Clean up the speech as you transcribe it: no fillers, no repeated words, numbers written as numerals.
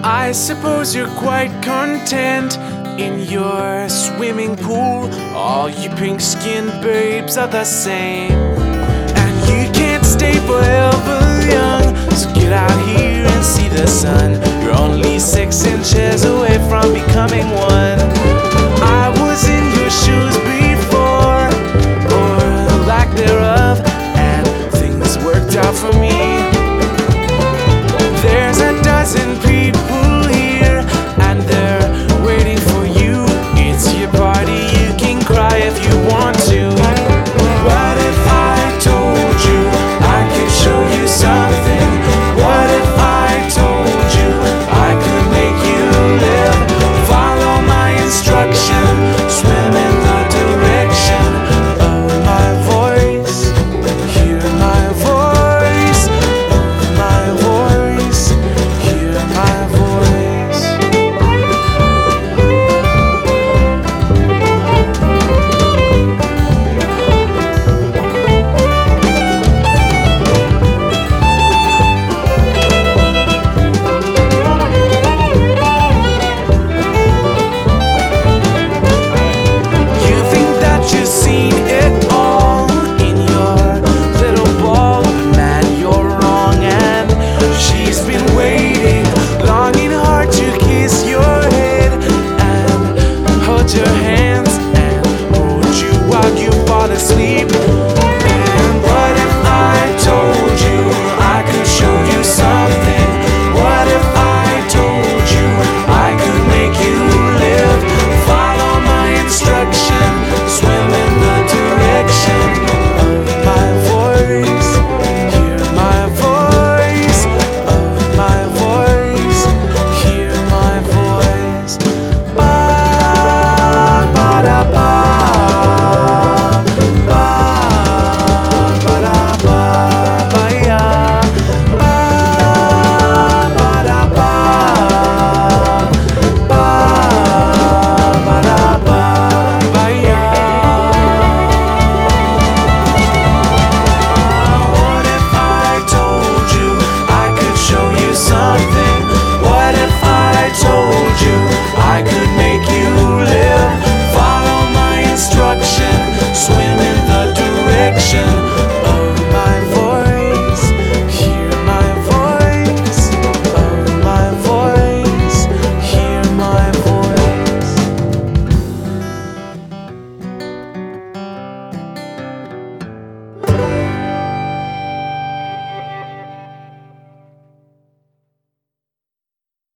I suppose you're quite content in your swimming pool. All you pink-skinned babes are the same, and you can't stay forever young. So get out here and see the sun. You're only 6 inches away from becoming one.